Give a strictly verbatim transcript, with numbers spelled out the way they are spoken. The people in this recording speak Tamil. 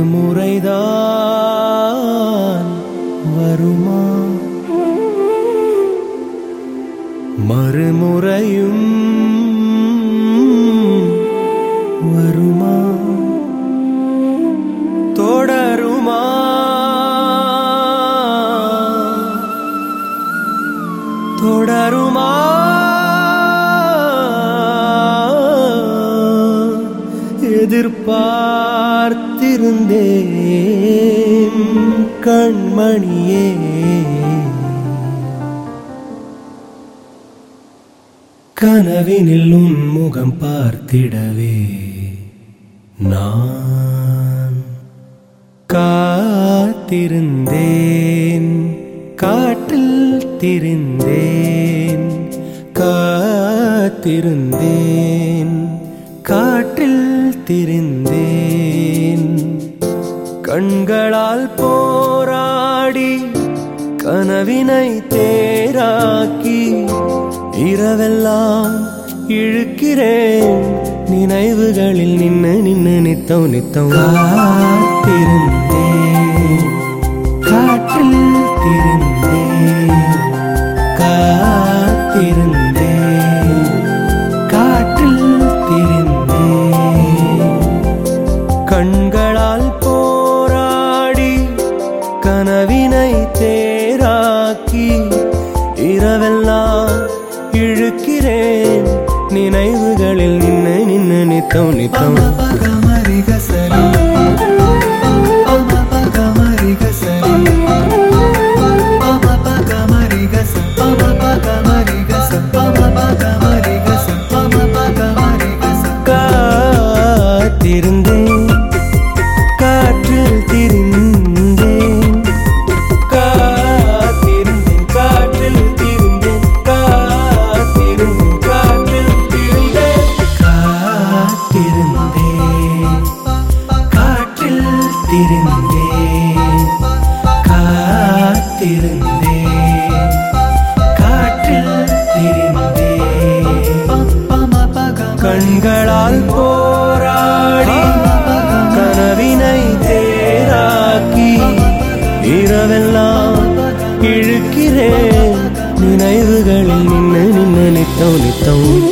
முறைதான் வருமா? மறுமுறையும் வருமா? தொடருமா? தொடருமா? எதிர்பார்த்திருந்தேன் கண்மணியே, கனவினில் உன் முகம் பார்த்திடவே நான் காத்திருந்தேன். காட்டில் திரிந்தேன், காத்திருந்தேன், காற்றில் திரிந்தேன். கண்களால் போராடி கனவினை தேராக்கி இரவெல்லாம் இழுக்கிறேன் நினைவுகளில் நின்று நின்று நித்தம் நித்தம். காத்திருந்தேன், காற்றில் திரிந்தேன், காத்திருந்தேன், காற்றில் திரிந்தேன். கண்களால் போராடி கனவினை தேராக்கி இரவெல்லாம் இழுக்கிறேன் நினைவுகளில் நின்று நின்று நித்தம் நித்தம். காத்திருந்தேன், காற்றில் திரிந்தேன், காத்திருந்தேன், காற்றில் திரிந்தேன், காத்திருந்தேன், காற்றில் திரிந்தேன், காத்திருந்தேன், காற்றில் திரிந்தேன், காத்திருந்தேன், காற்றில் திரிந்தேன். கண்களால் போராடி கனவினை தேராக்கி இரவெல்லாம் இழுக்கிறேன் நினைவுகளில் நின்று நின்று நித்தம் நித்தம்.